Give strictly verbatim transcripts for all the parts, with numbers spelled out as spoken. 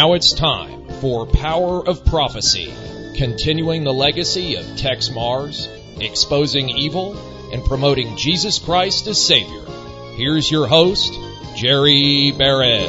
Now it's time for Power of Prophecy, continuing the legacy of Tex Mars, exposing evil, and promoting Jesus Christ as Savior. Here's your host, Jerry Barrett.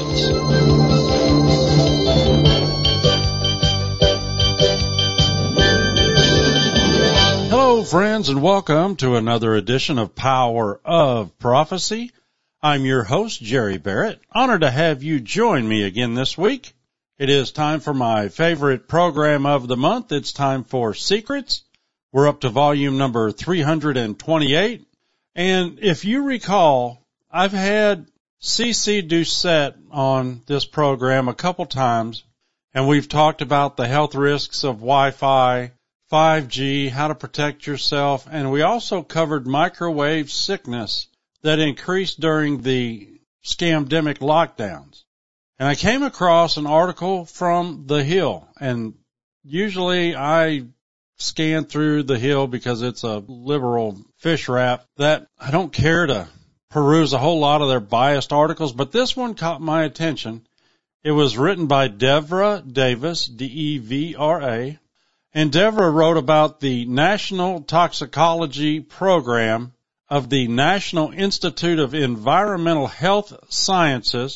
Hello, friends, and welcome to another edition of Power of Prophecy. I'm your host, Jerry Barrett. Honored to have you join me again this week. It is time for my favorite program of the month. It's time for Secrets. We're up to volume number three hundred twenty-eight. And if you recall, I've had C C Doucette on this program a couple times, and we've talked about the health risks of Wi-Fi, five G, how to protect yourself, and we also covered microwave sickness that increased during the scamdemic lockdowns. And I came across an article from The Hill, and usually I scan through The Hill because it's a liberal fish wrap that I don't care to peruse a whole lot of their biased articles, but this one caught my attention. It was written by Devra Davis, D E V R A, and Devra wrote about the National Toxicology Program of the National Institute of Environmental Health Sciences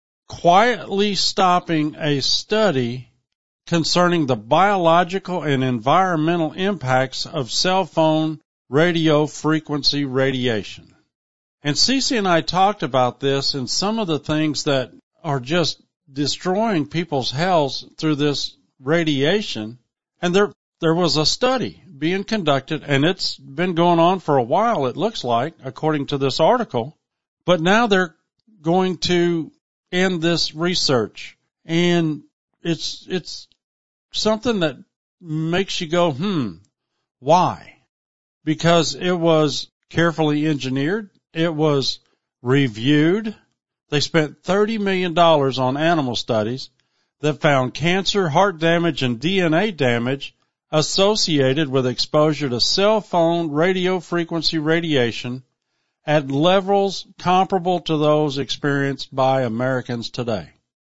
quietly stopping a study concerning the biological and environmental impacts of cell phone radio frequency radiation. And Cece and I talked about this and some of the things that are just destroying people's health through this radiation. And there, there was a study being conducted, and it's been going on for a while, it looks like, according to this article. But now they're going to end this research. And it's, it's something that makes you go, hmm, why? Because it was carefully engineered. It was reviewed. They spent thirty million dollars on animal studies that found cancer, heart damage, and D N A damage associated with exposure to cell phone radio frequency radiation at levels comparable to those experienced by Americans today.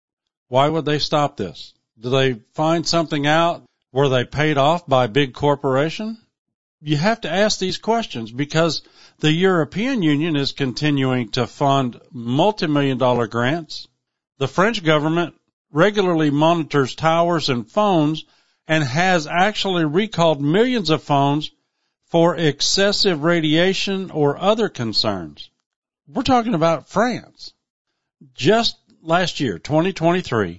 Why would they stop this? Did they find something out? Were they paid off by a big corporation? You have to ask these questions because the European Union is continuing to fund multi-million dollar grants. The French government regularly monitors towers and phones and has actually recalled millions of phones for excessive radiation or other concerns. We're talking about France. Just last year, twenty twenty-three,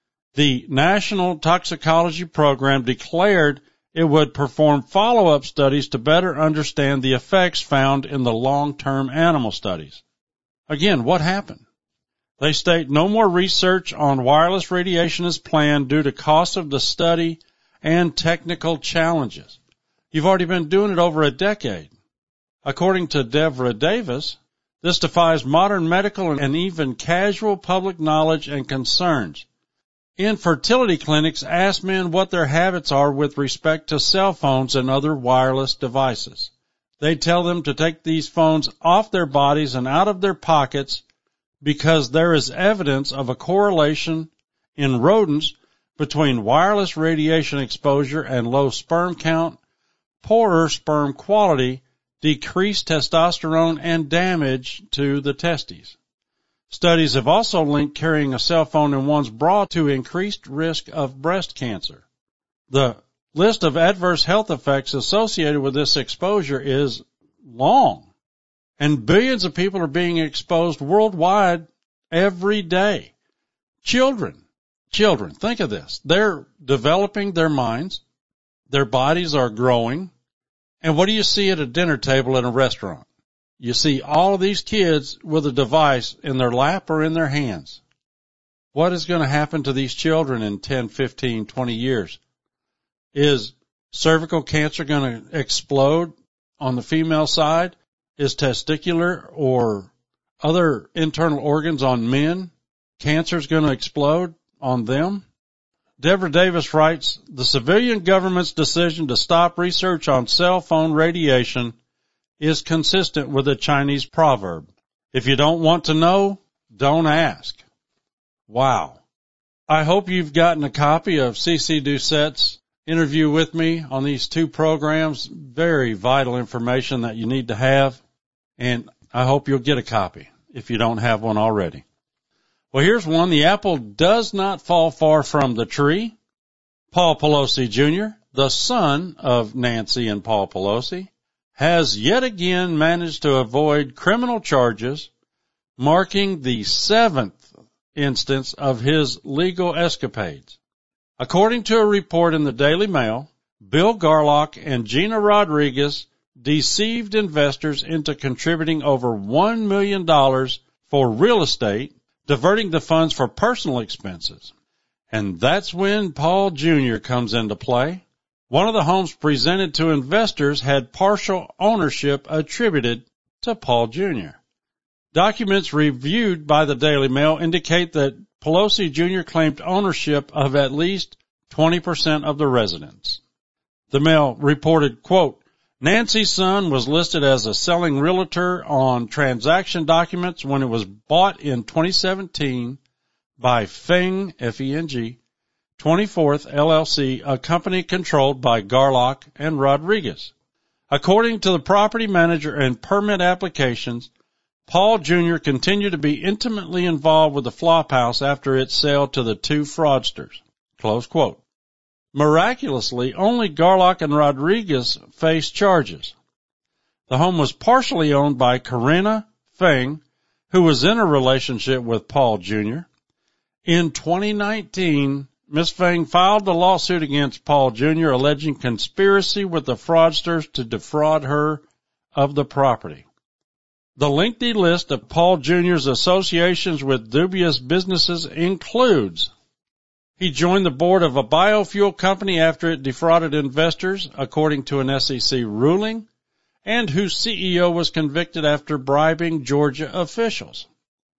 the National Toxicology Program declared it would perform follow-up studies to better understand the effects found in the long-term animal studies. Again, what happened? They state no more research on wireless radiation is planned due to cost of the study and technical challenges. You've already been doing it over a decade. According to Devra Davis, this defies modern medical and even casual public knowledge and concerns. Infertility clinics ask men what their habits are with respect to cell phones and other wireless devices. They tell them to take these phones off their bodies and out of their pockets because there is evidence of a correlation in rodents between wireless radiation exposure and low sperm count, poorer sperm quality, decreased testosterone, and damage to the testes. Studies have also linked carrying a cell phone in one's bra to increased risk of breast cancer. The list of adverse health effects associated with this exposure is long, and billions of people are being exposed worldwide every day. Children, children, think of this. They're developing their minds. Their bodies are growing. And what do you see at a dinner table in a restaurant? You see all of these kids with a device in their lap or in their hands. What is going to happen to these children in ten, fifteen, twenty years? Is cervical cancer going to explode on the female side? Is testicular or other internal organs on men, cancer is going to explode on them? Devra Davis writes, the civilian government's decision to stop research on cell phone radiation is consistent with a Chinese proverb. If you don't want to know, don't ask. Wow. I hope you've gotten a copy of C C Doucette's interview with me on these two programs. Very vital information that you need to have, and I hope you'll get a copy if you don't have one already. Well, here's one. The apple does not fall far from the tree. Paul Pelosi Junior, the son of Nancy and Paul Pelosi, has yet again managed to avoid criminal charges, marking the seventh instance of his legal escapades. According to a report in the Daily Mail, Bill Garlock and Gina Rodriguez deceived investors into contributing over one million dollars for real estate, diverting the funds for personal expenses. And that's when Paul Junior comes into play. One of the homes presented to investors had partial ownership attributed to Paul Junior Documents reviewed by the Daily Mail indicate that Pelosi Junior claimed ownership of at least twenty percent of the residence. The Mail reported, quote, Nancy's son was listed as a selling realtor on transaction documents when it was bought in twenty seventeen by Feng, F E N G, twenty-fourth L L C, a company controlled by Garlock and Rodriguez. According to the property manager and permit applications, Paul Junior continued to be intimately involved with the Flophouse after its sale to the two fraudsters. Close quote. Miraculously, only Garlock and Rodriguez faced charges. The home was partially owned by Corinna Feng, who was in a relationship with Paul Junior In twenty nineteen, Miz Feng filed a lawsuit against Paul Junior alleging conspiracy with the fraudsters to defraud her of the property. The lengthy list of Paul Junior's associations with dubious businesses includes: he joined the board of a biofuel company after it defrauded investors, according to an S E C ruling, and whose C E O was convicted after bribing Georgia officials.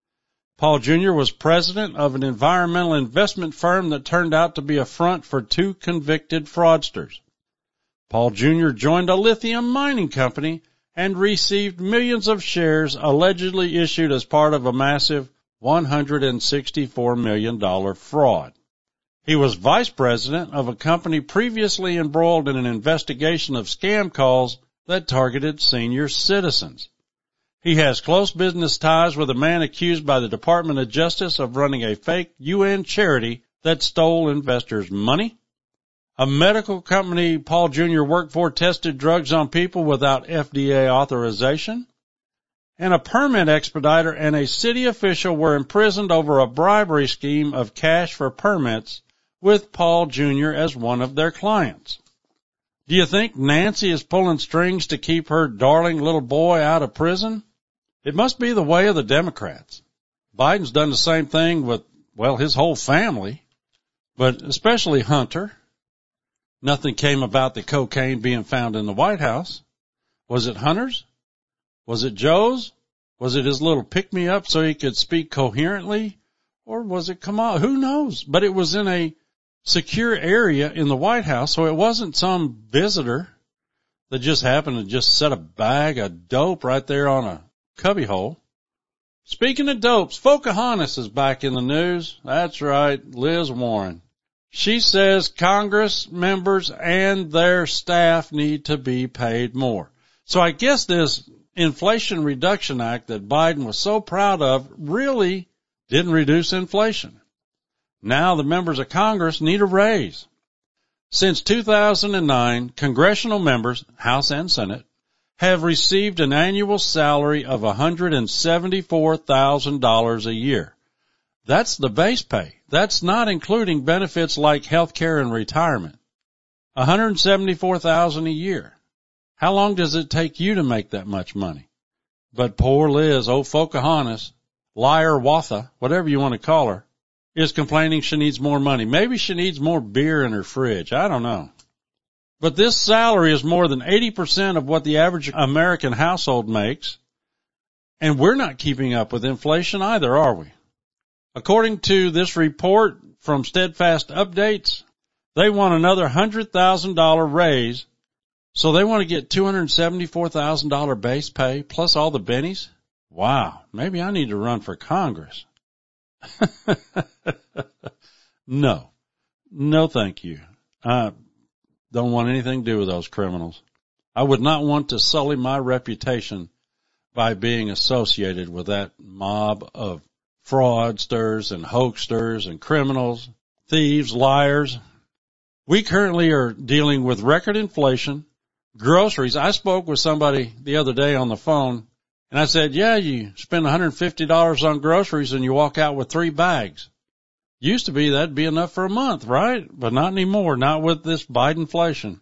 Paul Junior was president of an environmental investment firm that turned out to be a front for two convicted fraudsters. Paul Junior joined a lithium mining company and received millions of shares allegedly issued as part of a massive one hundred sixty-four million dollars fraud. He was vice president of a company previously embroiled in an investigation of scam calls that targeted senior citizens. He has close business ties with a man accused by the Department of Justice of running a fake U N charity that stole investors' money. A medical company Paul Junior worked for tested drugs on people without F D A authorization. And a permit expediter and a city official were imprisoned over a bribery scheme of cash for permits with Paul Junior as one of their clients. Do you think Nancy is pulling strings to keep her darling little boy out of prison? It must be the way of the Democrats. Biden's done the same thing with, well, his whole family, but especially Hunter. Nothing came about the cocaine being found in the White House. Was it Hunter's? Was it Joe's? Was it his little pick-me-up so he could speak coherently? Or was it Kamala? Who knows? But it was in a secure area in the White House, so it wasn't some visitor that just happened to just set a bag of dope right there on a cubbyhole. Speaking of dopes, Pocahontas is back in the news. That's right, Liz Warren. She says Congress members and their staff need to be paid more. So I guess this Inflation Reduction Act that Biden was so proud of really didn't reduce inflation. Now the members of Congress need a raise. Since two thousand nine, congressional members, House and Senate, have received an annual salary of one hundred seventy-four thousand dollars a year. That's the base pay. That's not including benefits like health care and retirement. one hundred seventy-four thousand dollars a year. How long does it take you to make that much money? But poor Liz, old Pocahontas, liar Watha, whatever you want to call her, is complaining she needs more money. Maybe she needs more beer in her fridge. I don't know. But this salary is more than eighty percent of what the average American household makes. And we're not keeping up with inflation either, are we? According to this report from Steadfast Updates, they want another one hundred thousand dollars raise. So they want to get two hundred seventy-four thousand dollars base pay plus all the bennies? Wow, maybe I need to run for Congress. No. No, thank you. I don't want anything to do with those criminals. I would not want to sully my reputation by being associated with that mob of fraudsters and hoaxsters and criminals, thieves, liars. We currently are dealing with record inflation, groceries. I spoke with somebody the other day on the phone, and I said, yeah, you spend one hundred fifty dollars on groceries and you walk out with three bags. Used to be that'd be enough for a month, right? But not anymore, not with this Bidenflation.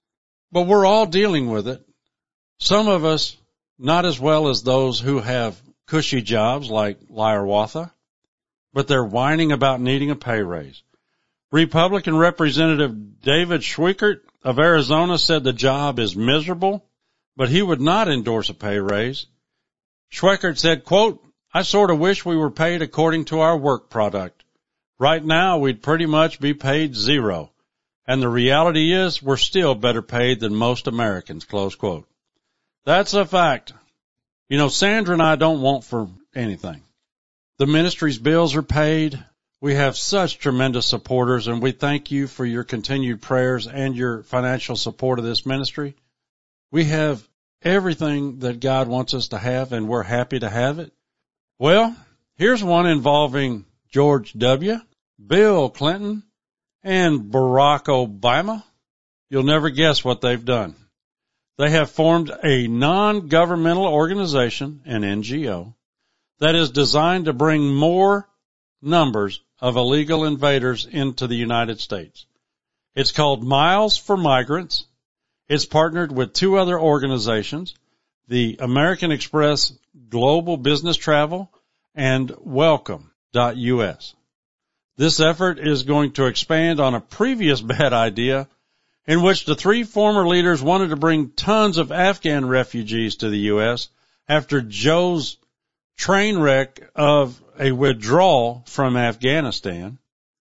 But we're all dealing with it. Some of us not as well as those who have cushy jobs like Liarwatha, but they're whining about needing a pay raise. Republican Representative David Schweikert of Arizona said the job is miserable, but he would not endorse a pay raise. Schweikert said, quote, I sort of wish we were paid according to our work product. Right now, we'd pretty much be paid zero. And the reality is we're still better paid than most Americans, close quote. That's a fact. You know, Sandra and I don't want for anything. The ministry's bills are paid. We have such tremendous supporters, and we thank you for your continued prayers and your financial support of this ministry. We have everything that God wants us to have, and we're happy to have it. Well, here's one involving George W., Bill Clinton, and Barack Obama. You'll never guess what they've done. They have formed a non-governmental organization, an N G O, that is designed to bring more numbers of illegal invaders into the United States. It's called Miles for Migrants. It's partnered with two other organizations, the American Express Global Business Travel and Welcome dot U S. This effort is going to expand on a previous bad idea in which the three former leaders wanted to bring tons of Afghan refugees to the U S after Joe's train wreck of a withdrawal from Afghanistan.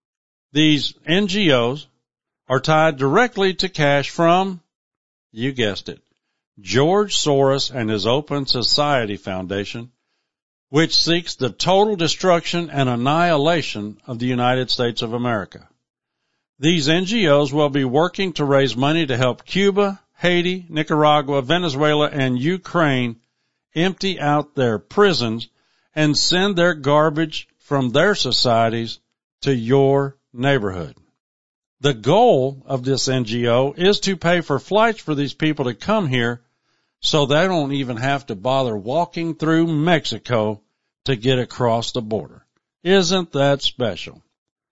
These N G Os are tied directly to cash from, you guessed it, George Soros and his Open Society Foundation, which seeks the total destruction and annihilation of the United States of America. These N G Os will be working to raise money to help Cuba, Haiti, Nicaragua, Venezuela, and Ukraine empty out their prisons and send their garbage from their societies to your neighborhood. The goal of this N G O is to pay for flights for these people to come here so they don't even have to bother walking through Mexico to get across the border. Isn't that special?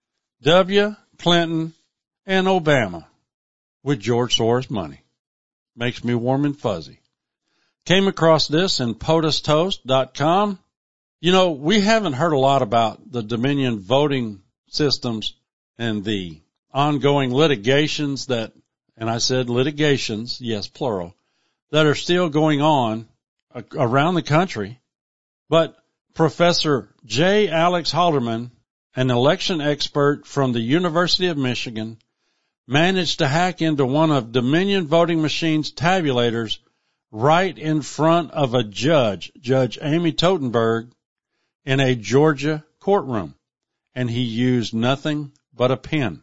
W, Clinton, and Obama with George Soros money. Makes me warm and fuzzy. Came across this in POTUS Toast dot com. You know, we haven't heard a lot about the Dominion voting systems and the ongoing litigations that, and I said litigations, yes, plural, that are still going on around the country. But Professor J. Alex Halderman, an election expert from the University of Michigan, managed to hack into one of Dominion Voting Machine's tabulators right in front of a judge, Judge Amy Totenberg, in a Georgia courtroom, and he used nothing but a pen.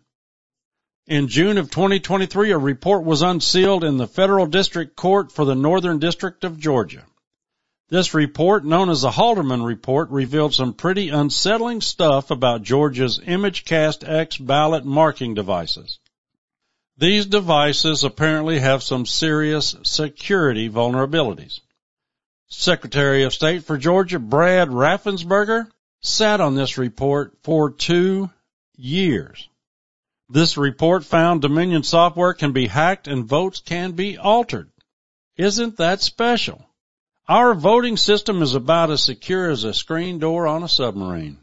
In June of twenty twenty-three, a report was unsealed in the Federal District Court for the Northern District of Georgia. This report, known as the Halderman Report, revealed some pretty unsettling stuff about Georgia's ImageCast X ballot marking devices. These devices apparently have some serious security vulnerabilities. Secretary of State for Georgia, Brad Raffensperger, sat on this report for two years. This report found Dominion software can be hacked and votes can be altered. Isn't that special? Our voting system is about as secure as a screen door on a submarine.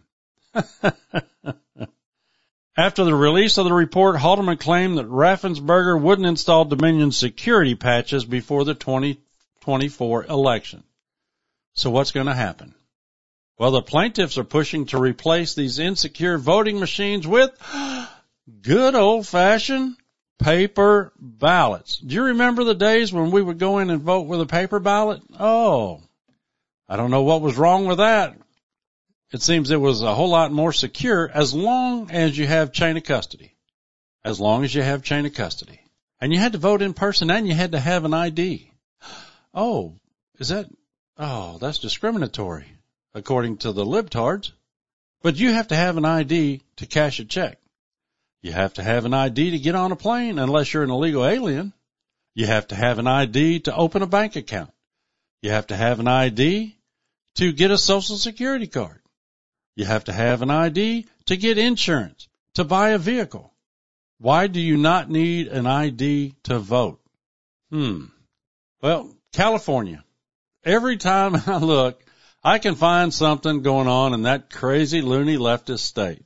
After the release of the report, Halderman claimed that Raffensperger wouldn't install Dominion security patches before the twenty twenty-four election. So what's going to happen? Well, the plaintiffs are pushing to replace these insecure voting machines with good old-fashioned paper ballots. Do you remember the days when we would go in and vote with a paper ballot? Oh, I don't know what was wrong with that. it seems it was a whole lot more secure as long as you have chain of custody. As long as you have chain of custody. And you had to vote in person and you had to have an I D. Oh, is that, oh, that's discriminatory, according to the libtards. But you have to have an I D to cash a check. You have to have an I D to get on a plane unless you're an illegal alien. You have to have an I D to open a bank account. You have to have an I D to get a Social Security card. You have to have an I D to get insurance, to buy a vehicle. Why do you not need an I D to vote? Hmm. Well, California. Every time I look, I can find something going on in that crazy, loony leftist state.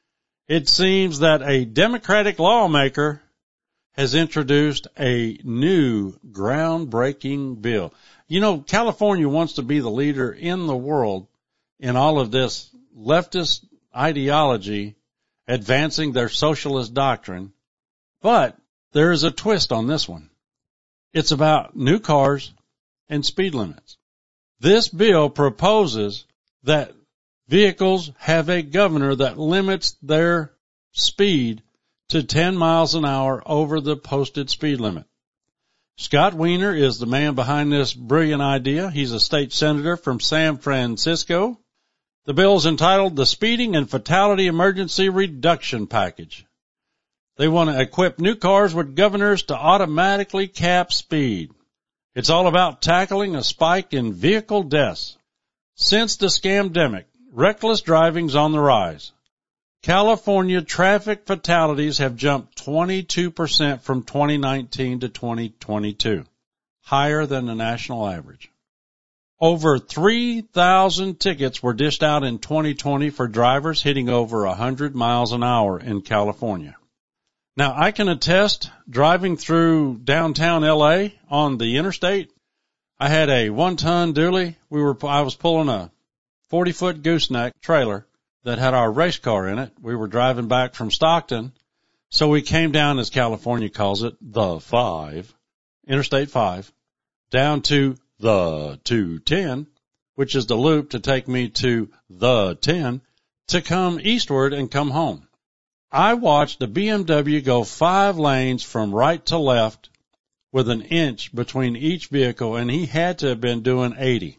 It seems that a Democratic lawmaker has introduced a new groundbreaking bill. You know, California wants to be the leader in the world in all of this leftist ideology, advancing their socialist doctrine. But there is a twist on this one. It's about new cars and speed limits. This bill proposes that vehicles have a governor that limits their speed to ten miles an hour over the posted speed limit. Scott Wiener is the man behind this brilliant idea. He's a state senator from San Francisco. The bill is entitled the Speeding and Fatality Emergency Reduction Package. They want to equip new cars with governors to automatically cap speed. It's all about tackling a spike in vehicle deaths. Since the scamdemic, reckless driving's on the rise. California traffic fatalities have jumped twenty-two percent from twenty nineteen to twenty twenty-two, higher than the national average. Over three thousand tickets were dished out in twenty twenty for drivers hitting over one hundred miles an hour in California. Now, I can attest, driving through downtown L A on the interstate, I had a one-ton dually. We were, I was pulling a forty-foot gooseneck trailer that had our race car in it. We were driving back from Stockton, so we came down, as California calls it, the five, Interstate five, down to the two ten, which is the loop to take me to the ten, to come eastward and come home. I watched a B M W go five lanes from right to left with an inch between each vehicle, and he had to have been doing eighty.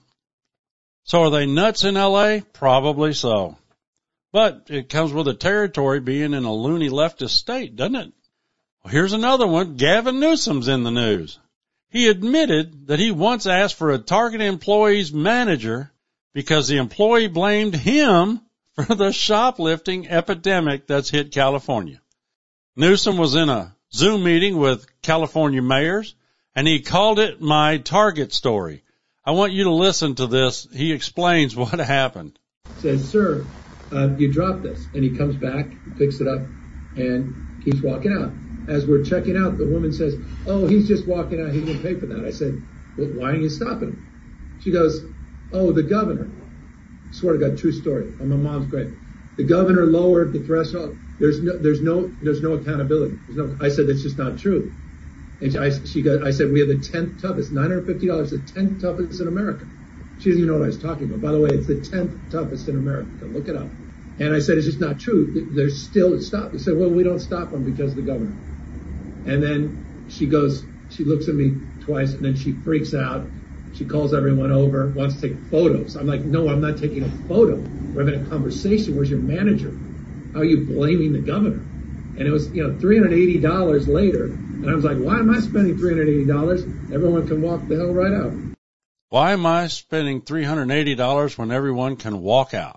So are they nuts in L A? Probably so. But it comes with the territory being in a loony leftist state, doesn't it? Well, here's another one. Gavin Newsom's in the news. He admitted that he once asked for a Target employee's manager because the employee blamed him for the shoplifting epidemic that's hit California. Newsom was in a Zoom meeting with California mayors, and he called it my Target story. I want you to listen to this. He explains what happened. Says, sir, uh, you dropped this. And he comes back, picks it up, and keeps walking out. As we're checking out, the woman says, oh, he's just walking out. He didn't pay for that. I said, well, why didn't you stop him? She goes, oh, the governor. I swear to God, true story. Oh, my mom's great. The governor lowered the threshold. There's no, there's no, there's no accountability. There's no, I said, that's just not true. And she, I, she got, I said, we have the tenth toughest, nine hundred fifty dollars, the tenth toughest in America. She doesn't even know what I was talking about. By the way, it's the tenth toughest in America. Look it up. And I said, it's just not true. There's still stop. They said, well, we don't stop them because of the governor. And then she goes, she looks at me twice, and then she freaks out. She calls everyone over, wants to take photos. I'm like, no, I'm not taking a photo. We're having a conversation. Where's your manager? How are you blaming the governor? And it was, you know, three hundred eighty dollars later. And I was like, why am I spending three hundred eighty dollars? Everyone can walk the hell right out. Why am I spending three hundred eighty dollars when everyone can walk out?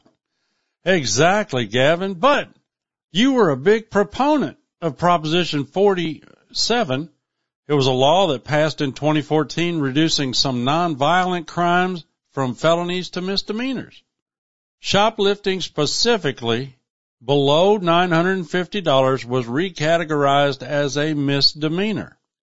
Exactly, Gavin. But you were a big proponent of Proposition forty-seven. It was a law that passed in twenty fourteen, reducing some nonviolent crimes from felonies to misdemeanors. Shoplifting specifically below nine hundred fifty dollars was recategorized as a misdemeanor.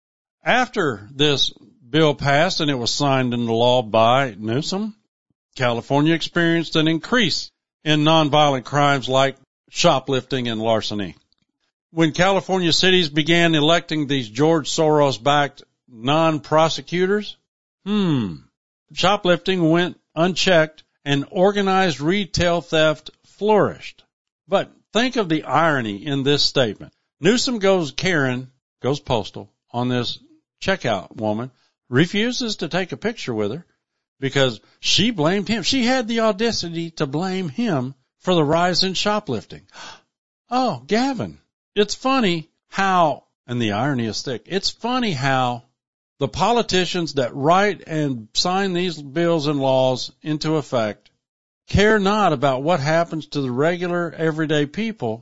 After this bill passed and it was signed into law by Newsom, California experienced an increase in nonviolent crimes like shoplifting and larceny. When California cities began electing these George Soros-backed non-prosecutors, hmm, shoplifting went unchecked and organized retail theft flourished. But think of the irony in this statement. Newsom goes Karen, goes postal on this checkout woman, refuses to take a picture with her because she blamed him. She had the audacity to blame him for the rise in shoplifting. Oh, Gavin, it's funny how, and the irony is thick, it's funny how the politicians that write and sign these bills and laws into effect care not about what happens to the regular, everyday people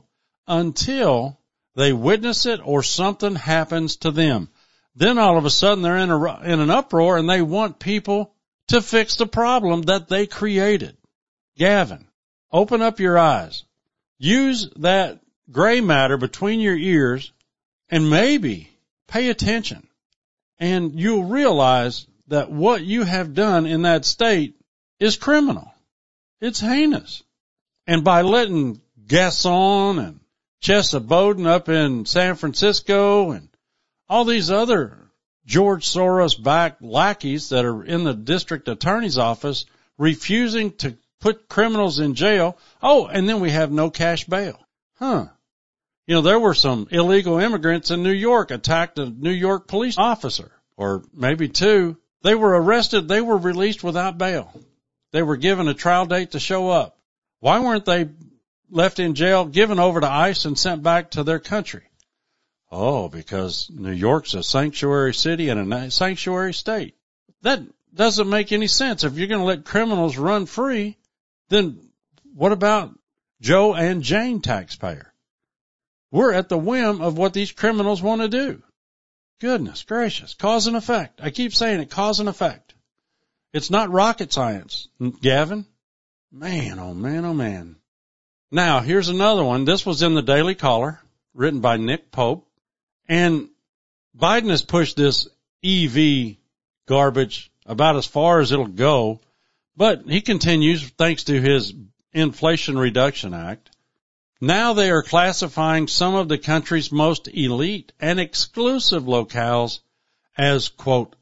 until they witness it or something happens to them. Then all of a sudden they're in a, in an uproar and they want people to fix the problem that they created. Gavin, open up your eyes. Use that gray matter between your ears and maybe pay attention. And you'll realize that what you have done in that state is criminal. It's heinous. And by letting Gasson and Chesa Bowden up in San Francisco and all these other George Soros-backed lackeys that are in the district attorney's office refusing to put criminals in jail. Oh, and then we have no cash bail. Huh. You know, there were some illegal immigrants in New York attacked a New York police officer, or maybe two. They were arrested. They were released without bail. They were given a trial date to show up. Why weren't they left in jail, given over to ICE, and sent back to their country? Oh, because New York's a sanctuary city and a sanctuary state. That doesn't make any sense. If you're going to let criminals run free, then what about Joe and Jane taxpayer? We're at the whim of what these criminals want to do. Goodness gracious. Cause and effect. I keep saying it, cause and effect. It's not rocket science, Gavin. Man, oh man, oh man. Now, here's another one. This was in the Daily Caller, written by Nick Pope. And Biden has pushed this E V garbage about as far as it'll go, but he continues thanks to his Inflation Reduction Act. Now they are classifying some of the country's most elite and exclusive locales as, quote,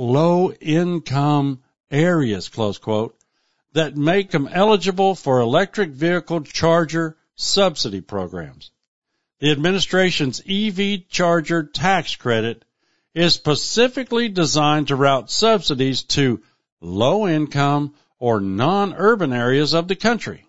low-income areas, close quote, that make them eligible for electric vehicle charger subsidy programs. The administration's E V charger tax credit is specifically designed to route subsidies to low-income or non-urban areas of the country.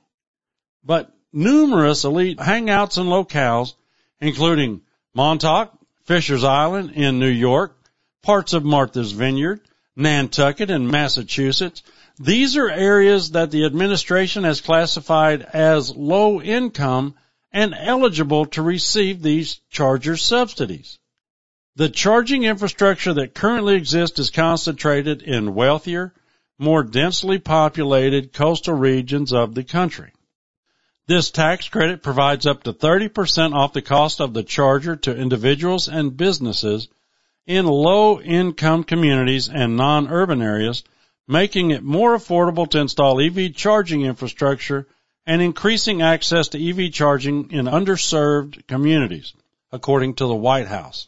But numerous elite hangouts and locales, including Montauk, Fisher's Island in New York, parts of Martha's Vineyard, Nantucket in Massachusetts, these are areas that the administration has classified as low-income and eligible to receive these charger subsidies. The charging infrastructure that currently exists is concentrated in wealthier, more densely populated coastal regions of the country. This tax credit provides up to thirty percent off the cost of the charger to individuals and businesses in low-income communities and non-urban areas, making it more affordable to install E V charging infrastructure and increasing access to E V charging in underserved communities, according to the White House.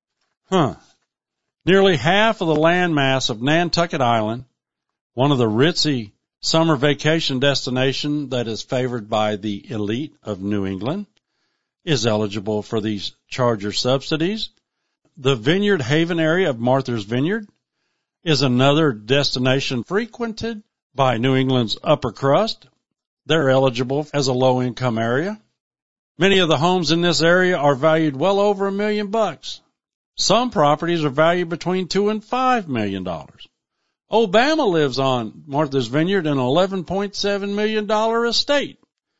Huh. Nearly half of the landmass of Nantucket Island, one of the ritzy summer vacation destination that is favored by the elite of New England, is eligible for these charger subsidies. The Vineyard Haven area of Martha's Vineyard is another destination frequented by New England's upper crust. They're eligible as a low-income area. Many of the homes in this area are valued well over a million bucks. Some properties are valued between two and five million dollars. Obama lives on Martha's Vineyard, an eleven point seven million dollars estate.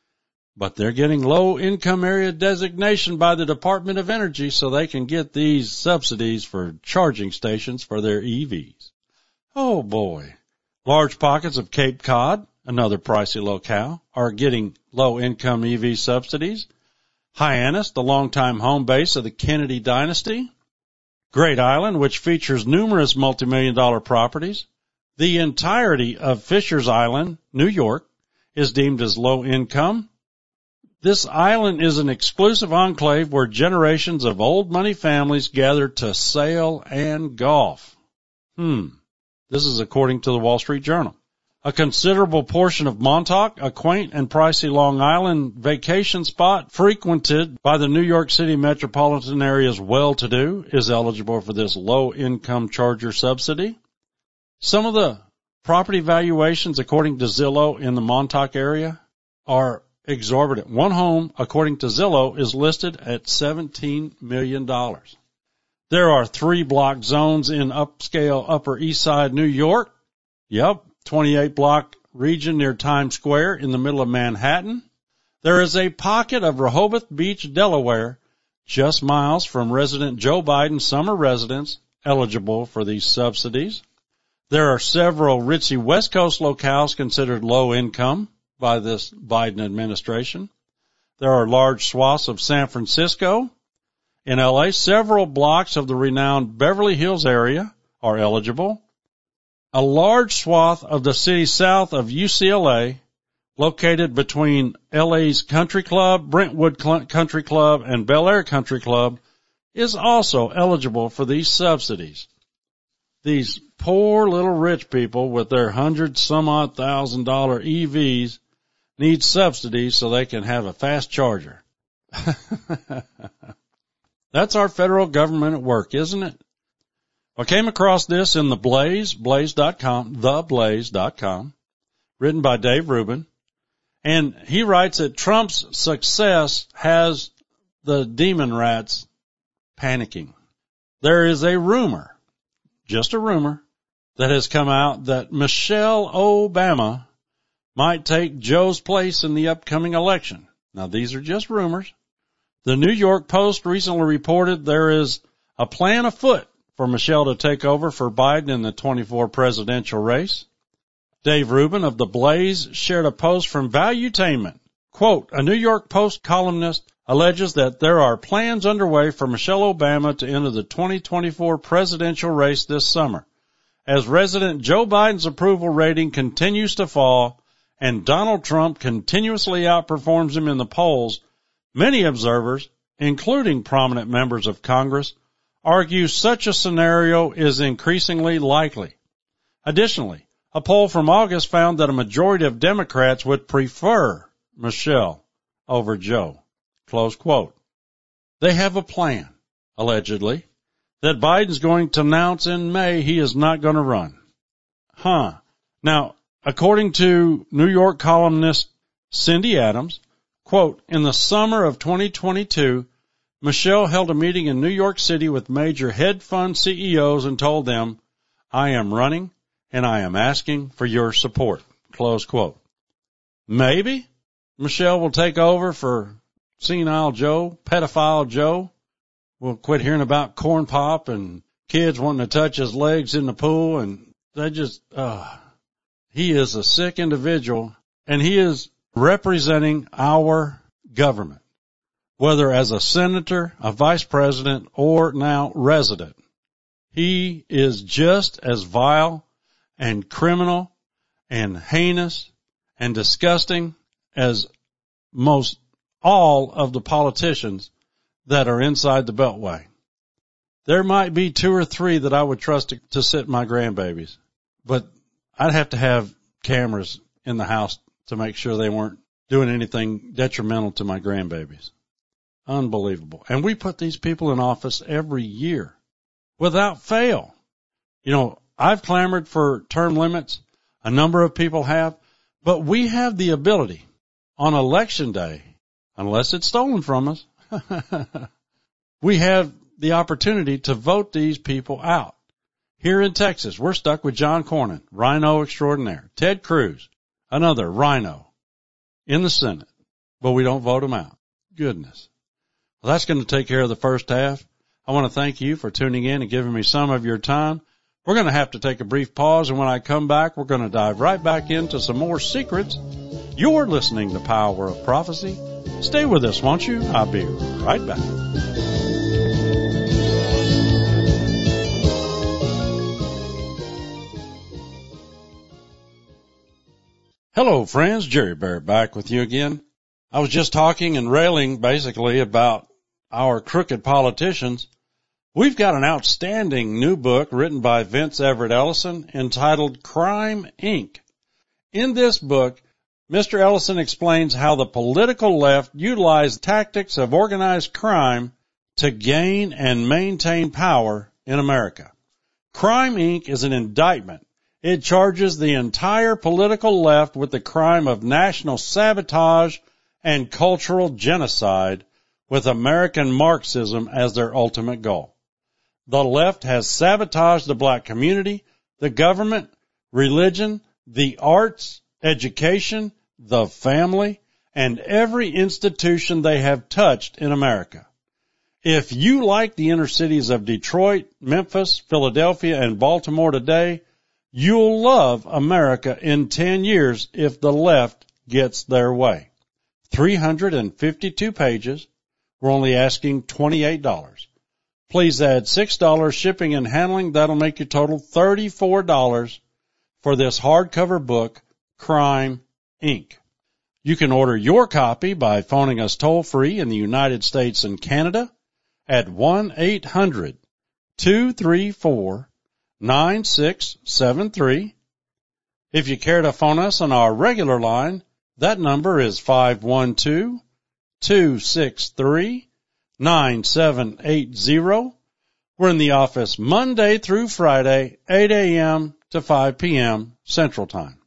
But they're getting low-income area designation by the Department of Energy so they can get these subsidies for charging stations for their E Vs. Oh, boy. Large pockets of Cape Cod, another pricey locale, are getting low-income E V subsidies. Hyannis, the longtime home base of the Kennedy dynasty. Great Island, which features numerous multi-million dollar properties. The entirety of Fisher's Island, New York, is deemed as low income. This island is an exclusive enclave where generations of old money families gather to sail and golf. Hmm. This is according to the Wall Street Journal. A considerable portion of Montauk, a quaint and pricey Long Island vacation spot frequented by the New York City metropolitan area's well-to-do, is eligible for this low-income charger subsidy. Some of the property valuations, according to Zillow, in the Montauk area are exorbitant. One home, according to Zillow, is listed at seventeen million dollars. There are three block zones in upscale Upper East Side, New York. Yep. twenty-eight block region near Times Square in the middle of Manhattan. There is a pocket of Rehoboth Beach, Delaware, just miles from resident Joe Biden's summer residence, eligible for these subsidies. There are several ritzy West Coast locales considered low income by this Biden administration. There are large swaths of San Francisco. In L A, several blocks of the renowned Beverly Hills area are eligible. A large swath of the city south of U C L A, located between L A's Country Club, Brentwood Country Club, and Bel Air Country Club, is also eligible for these subsidies. These poor little rich people with their hundred some odd thousand dollar E Vs need subsidies so they can have a fast charger. That's our federal government at work, isn't it? I came across this in The Blaze, blaze dot com, the blaze dot com, written by Dave Rubin. And he writes that Trump's success has the demon rats panicking. There is a rumor, just a rumor, that has come out that Michelle Obama might take Joe's place in the upcoming election. Now, these are just rumors. The New York Post recently reported there is a plan afoot for Michelle to take over for Biden in the twenty-four presidential race. Dave Rubin of The Blaze shared a post from Valuetainment. Quote, a New York Post columnist alleges that there are plans underway for Michelle Obama to enter the twenty twenty-four presidential race this summer. As resident Joe Biden's approval rating continues to fall and Donald Trump continuously outperforms him in the polls, many observers, including prominent members of Congress, argue such a scenario is increasingly likely. Additionally, a poll from August found that a majority of Democrats would prefer Michelle over Joe. Close quote. They have a plan, allegedly, that Biden's going to announce in May he is not going to run. Huh. Now, according to New York columnist Cindy Adams, quote, in the summer of twenty twenty-two, Michelle held a meeting in New York City with major hedge fund C E Os and told them, I am running and I am asking for your support. Close quote. Maybe Michelle will take over for senile Joe, pedophile Joe. We'll quit hearing about corn pop and kids wanting to touch his legs in the pool. And they just, uh, he is a sick individual and he is representing our government, whether as a senator, a vice president, or now resident. He is just as vile and criminal and heinous and disgusting as most all of the politicians that are inside the Beltway. There might be two or three that I would trust to, to sit my grandbabies, but I'd have to have cameras in the house to make sure they weren't doing anything detrimental to my grandbabies. Unbelievable. And we put these people in office every year without fail. You know, I've clamored for term limits. A number of people have, but we have the ability on election day, unless it's stolen from us, we have the opportunity to vote these people out. Here in Texas, we're stuck with John Cornyn, rhino extraordinaire. Ted Cruz, another rhino in the Senate, but we don't vote them out. Goodness. Well, that's going to take care of the first half. I want to thank you for tuning in and giving me some of your time. We're going to have to take a brief pause, and when I come back, we're going to dive right back into some more secrets. You're listening to Power of Prophecy. Stay with us, won't you? I'll be right back. Hello, friends. Jerry Barrett back with you again. I was just talking and railing basically about our crooked politicians. We've got an outstanding new book written by Vince Everett Ellison entitled Crime, Incorporated. In this book, Mister Ellison explains how the political left utilized tactics of organized crime to gain and maintain power in America. Crime Incorporated is an indictment. It charges the entire political left with the crime of national sabotage and cultural genocide, with American Marxism as their ultimate goal. The left has sabotaged the black community, the government, religion, the arts, education, the family, and every institution they have touched in America. If you like the inner cities of Detroit, Memphis, Philadelphia, and Baltimore today, you'll love America in ten years if the left gets their way. three hundred fifty-two pages. We're only asking twenty-eight dollars. Please add six dollars shipping and handling. That'll make you total thirty-four dollars for this hardcover book, Crime Incorporated. You can order your copy by phoning us toll-free in the United States and Canada at one eight hundred two three four nine six seven three. If you care to phone us on our regular line, that number is five one two, two six three, nine seven eight zero. We're in the office Monday through Friday, eight a.m. to five p.m. Central Time.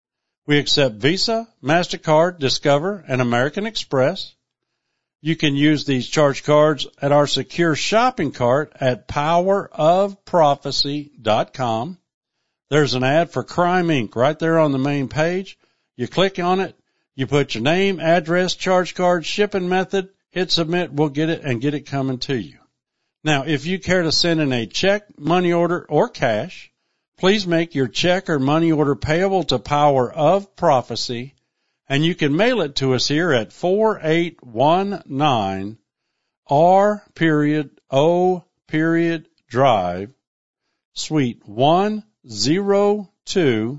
We accept Visa, MasterCard, Discover, and American Express. You can use these charge cards at our secure shopping cart at power of prophecy dot com. There's an ad for Crime Incorporated right there on the main page. You click on it, you put your name, address, charge card, shipping method, hit submit, we'll get it and get it coming to you. Now, if you care to send in a check, money order, or cash, please make your check or money order payable to Power of Prophecy, and you can mail it to us here at four eight one nine R period O period Drive, Suite one oh two,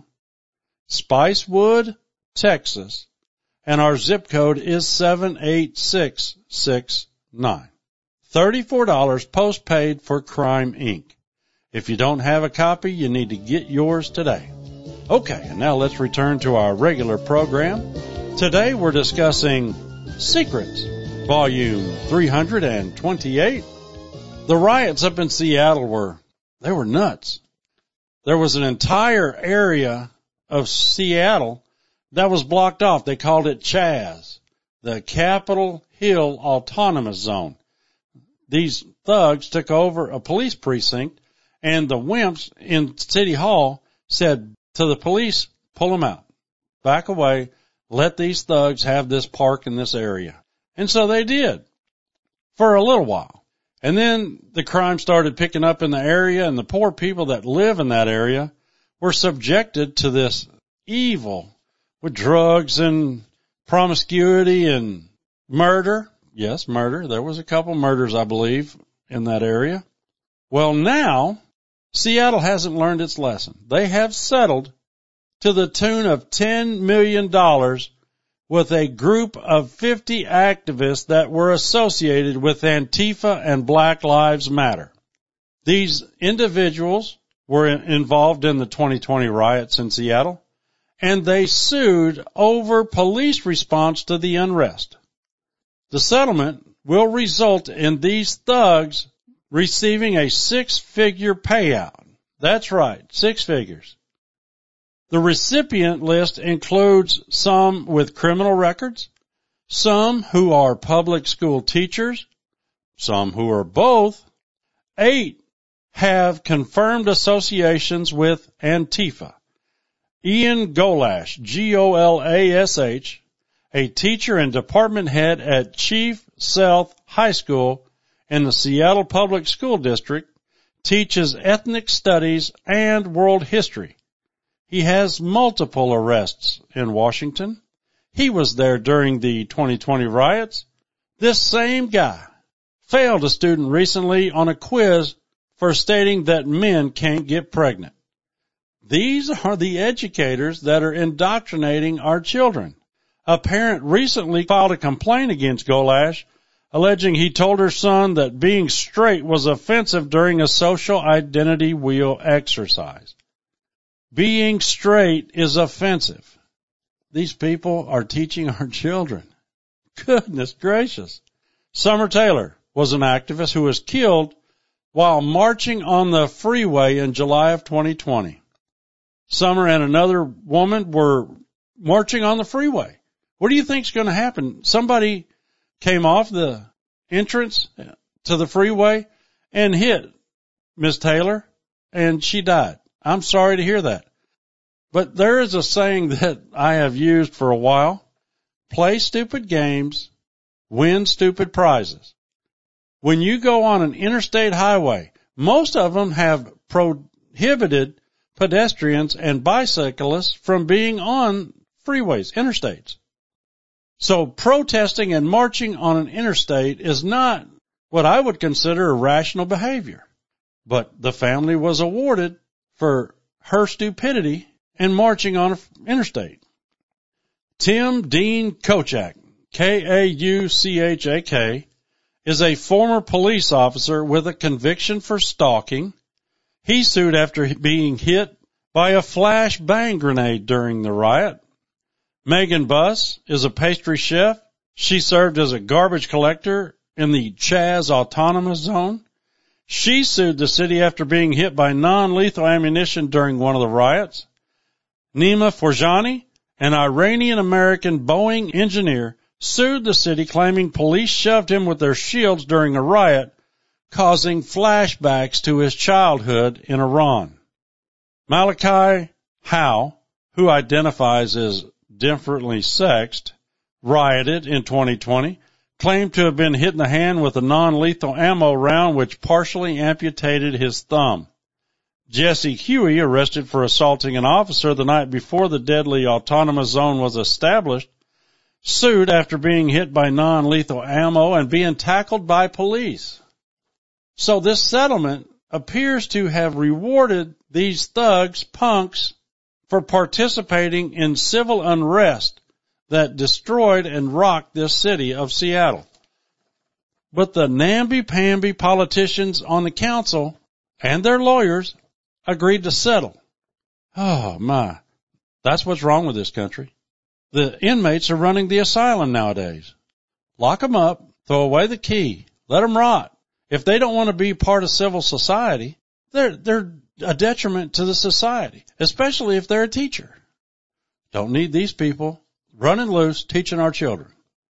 Spicewood, Texas, and our zip code is seven eight six six nine. thirty-four dollars postpaid for Crime Incorporated. If you don't have a copy, you need to get yours today. Okay, and now let's return to our regular program. Today we're discussing Secrets, Volume three hundred twenty-eight. The riots up in Seattle were, they were nuts. There was an entire area of Seattle that was blocked off. They called it Chaz, the Capitol Hill Autonomous Zone. These thugs took over a police precinct, and the wimps in City Hall said to the police, pull them out, back away, let these thugs have this park in this area. And so they did for a little while. And then the crime started picking up in the area, and the poor people that live in that area were subjected to this evil with drugs and promiscuity and murder. Yes, murder. There was a couple murders, I believe, in that area. Well, now Seattle hasn't learned its lesson. They have settled to the tune of ten million dollars with a group of fifty activists that were associated with Antifa and Black Lives Matter. These individuals were involved in the twenty twenty riots in Seattle, and they sued over police response to the unrest. The settlement will result in these thugs receiving a six-figure payout. That's right, six figures. The recipient list includes some with criminal records, some who are public school teachers, some who are both. Eight have confirmed associations with Antifa. Ian Golash, G O L A S H, a teacher and department head at Chief Sealth High School in the Seattle Public School District, teaches ethnic studies and world history. He has multiple arrests in Washington. He was there during the twenty twenty riots. This same guy failed a student recently on a quiz for stating that men can't get pregnant. These are the educators that are indoctrinating our children. A parent recently filed a complaint against Golash, alleging he told her son that being straight was offensive during a social identity wheel exercise. Being straight is offensive. these people are teaching our children. Goodness gracious. Summer Taylor was an activist who was killed while marching on the freeway in July of twenty twenty. Summer and another woman were marching on the freeway. What do you think's going to happen? Somebody came off the entrance to the freeway and hit Miss Taylor, and she died. I'm sorry to hear that. But there is a saying that I have used for a while. Play stupid games, win stupid prizes. When you go on an interstate highway, most of them have prohibited pedestrians and bicyclists from being on freeways, interstates. So protesting and marching on an interstate is not what I would consider a rational behavior. But the family was awarded for her stupidity and marching on an interstate. Tim Dean Kochak, K A U C H A K, is a former police officer with a conviction for stalking. He sued after being hit by a flash bang grenade during the riot. Megan Buss is a pastry chef. She served as a garbage collector in the Chaz Autonomous Zone. She sued the city after being hit by non-lethal ammunition during one of the riots. Nima Forjani, an Iranian-American Boeing engineer, sued the city claiming police shoved him with their shields during a riot, causing flashbacks to his childhood in Iran. Malachi Howe, who identifies as differently sexed, rioted in twenty twenty, claimed to have been hit in the hand with a non-lethal ammo round which partially amputated his thumb. Jesse Huey, arrested for assaulting an officer the night before the deadly autonomous zone was established, sued after being hit by non-lethal ammo and being tackled by police. So this settlement appears to have rewarded these thugs, punks, for participating in civil unrest that destroyed and rocked this city of Seattle. But the namby-pamby politicians on the council and their lawyers agreed to settle. Oh, my. That's what's wrong with this country. The inmates are running the asylum nowadays. Lock them up, throw away the key, let them rot. If they don't want to be part of civil society, they're, they're a detriment to the society, especially if they're a teacher. Don't need these people running loose, teaching our children.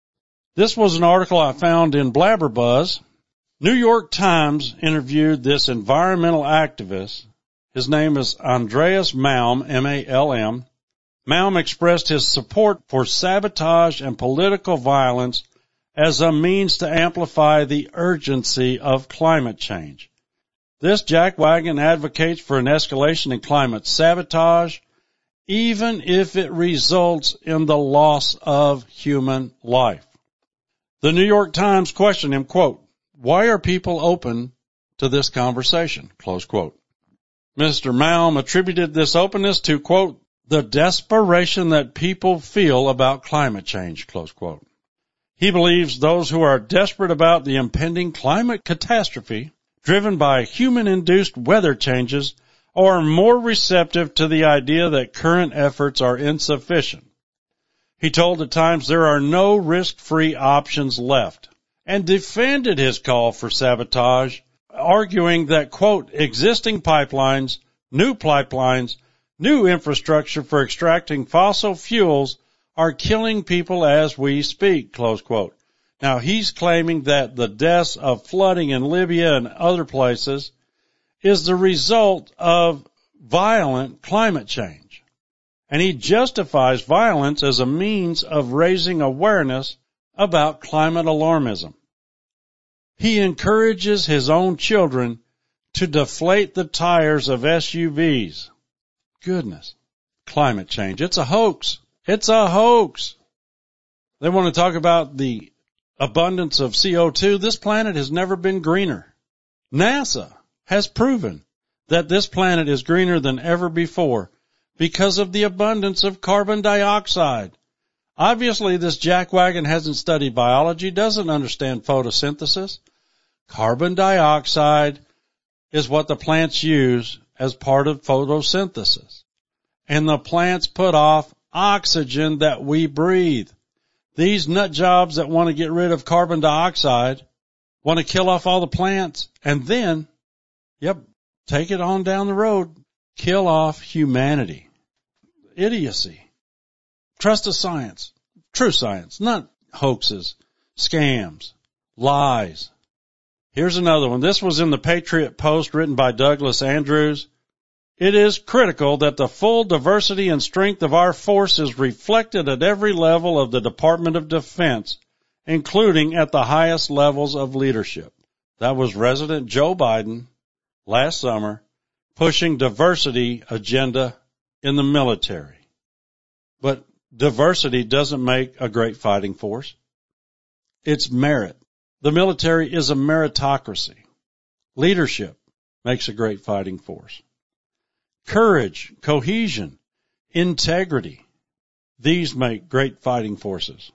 This was an article I found in Blabberbuzz. New York Times interviewed this environmental activist. His name is Andreas Malm, M A L M. Malm expressed his support for sabotage and political violence as a means to amplify the urgency of climate change. This jackwagon advocates for an escalation in climate sabotage, even if it results in the loss of human life. The New York Times questioned him, quote, "Why are people open to this conversation?" Close quote. Mister Malm attributed this openness to, quote, "the desperation that people feel about climate change," close quote. He believes those who are desperate about the impending climate catastrophe driven by human-induced weather changes are more receptive to the idea that current efforts are insufficient. He told the Times there are no risk-free options left and defended his call for sabotage, arguing that, quote, "existing pipelines, new pipelines, new infrastructure for extracting fossil fuels are killing people as we speak," close quote. Now, he's claiming that the deaths of flooding in Libya and other places is the result of violent climate change. And he justifies violence as a means of raising awareness about climate alarmism. He encourages his own children to deflate the tires of S U Vs. Goodness. Climate change. It's a hoax. It's a hoax. They want to talk about the abundance of C O two. This planet has never been greener. NASA has proven that this planet is greener than ever before because of the abundance of carbon dioxide. Obviously, this jackwagon hasn't studied biology, doesn't understand photosynthesis. Carbon dioxide is what the plants use as part of photosynthesis. And the plants put off oxygen that we breathe. These nut jobs that want to get rid of carbon dioxide want to kill off all the plants and then, yep, take it on down the road, kill off humanity. Idiocy. Trust the science. True science, not hoaxes, scams, lies. Here's another one. This was in the Patriot Post written by Douglas Andrews. It is critical that the full diversity and strength of our force is reflected at every level of the Department of Defense, including at the highest levels of leadership. That was President Joe Biden last summer pushing diversity agenda in the military. But diversity doesn't make a great fighting force. It's merit. The military is a meritocracy. Leadership makes a great fighting force. Courage, cohesion, integrity. These make great fighting forces.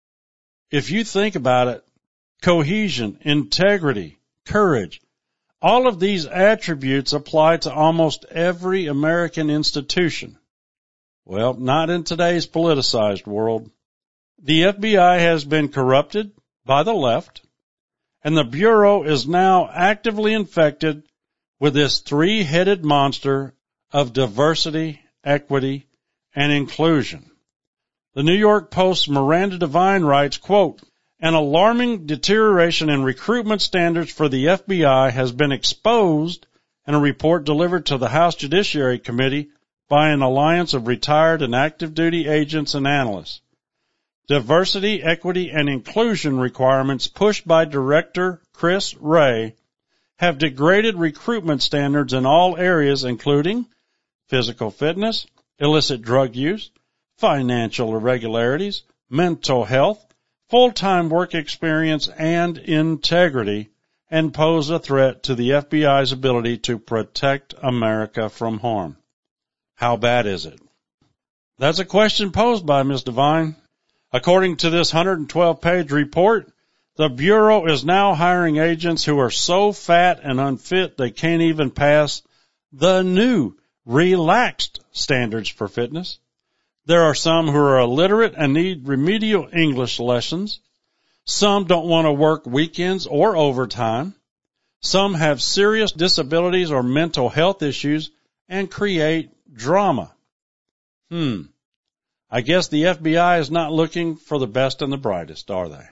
If you think about it, cohesion, integrity, courage, all of these attributes apply to almost every American institution. Well, not in today's politicized world. The F B I has been corrupted by the left, and the Bureau is now actively infected with this three-headed monster of diversity, equity, and inclusion. The New York Post's Miranda Devine writes, quote, an alarming deterioration in recruitment standards for the F B I has been exposed in a report delivered to the House Judiciary Committee by an alliance of retired and active duty agents and analysts. Diversity, equity, and inclusion requirements pushed by Director Chris Wray have degraded recruitment standards in all areas, including physical fitness, illicit drug use, financial irregularities, mental health, full-time work experience, and integrity, and pose a threat to the F B I's ability to protect America from harm. How bad is it? That's a question posed by Miz Devine. According to this one hundred twelve page report, the Bureau is now hiring agents who are so fat and unfit they can't even pass the new relaxed standards for fitness. There are some who are illiterate and need remedial English lessons. Some don't want to work weekends or overtime. Some have serious disabilities or mental health issues and create drama. Hmm. I guess the F B I is not looking for the best and the brightest, are they?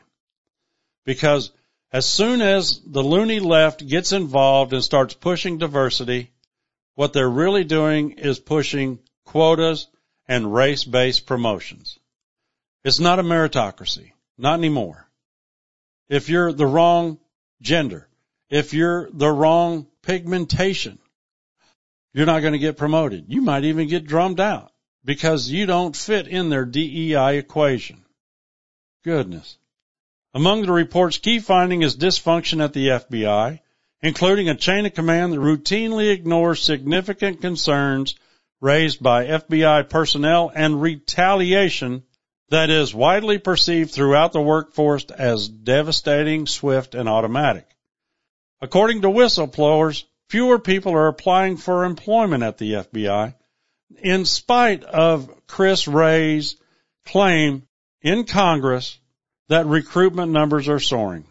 Because as soon as the loony left gets involved and starts pushing diversity, what they're really doing is pushing quotas and race-based promotions. It's not a meritocracy. Not anymore. If you're the wrong gender, if you're the wrong pigmentation, you're not going to get promoted. You might even get drummed out because you don't fit in their D E I equation. Goodness. Among the report's key finding is dysfunction at the F B I, including a chain of command that routinely ignores significant concerns raised by F B I personnel and retaliation that is widely perceived throughout the workforce as devastating, swift, and automatic. According to whistleblowers, fewer people are applying for employment at the F B I, in spite of Chris Wray's claim in Congress that recruitment numbers are soaring.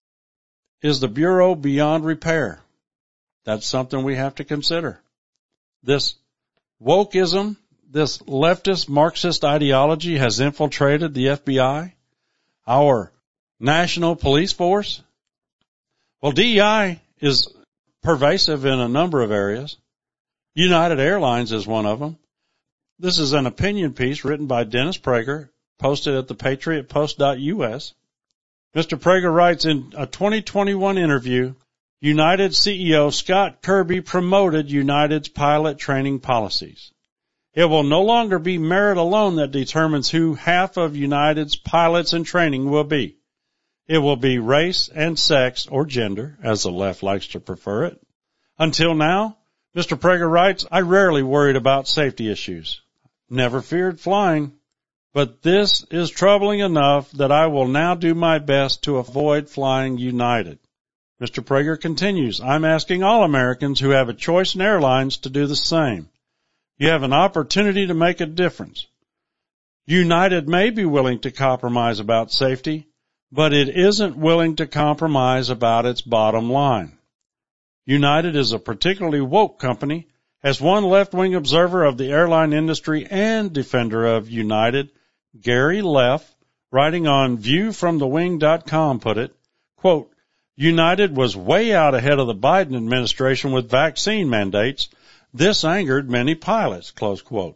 Is the Bureau beyond repair? That's something we have to consider. This wokeism, this leftist Marxist ideology has infiltrated the F B I, our national police force. Well, D E I is pervasive in a number of areas. United Airlines is one of them. This is an opinion piece written by Dennis Prager, posted at the patriot post dot U S. Mister Prager writes, in a twenty twenty-one interview, United C E O Scott Kirby promoted United's pilot training policies. It will no longer be merit alone that determines who half of United's pilots in training will be. It will be race and sex, or gender, as the left likes to prefer it. Until now, Mister Prager writes, I rarely worried about safety issues. Never feared flying. But this is troubling enough that I will now do my best to avoid flying United. Mister Prager continues, I'm asking all Americans who have a choice in airlines to do the same. You have an opportunity to make a difference. United may be willing to compromise about safety, but it isn't willing to compromise about its bottom line. United is a particularly woke company, as one left-wing observer of the airline industry and defender of United, Gary Leff, writing on view from the wing dot com, put it, quote, United was way out ahead of the Biden administration with vaccine mandates. This angered many pilots, close quote.